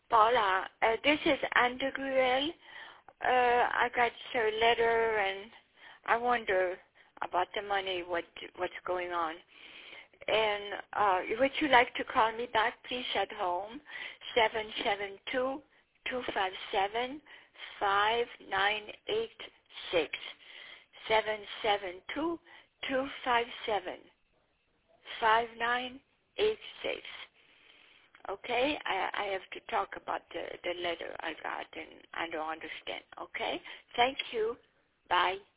Paula, this is Anne de Gruel. I got a letter and I wonder about the money, what's going on. And would you like to call me back, please, at home? 772-257-5986. 772-257-5986. Okay, I have to talk about the letter I got, and I don't understand. Okay, thank you. Bye.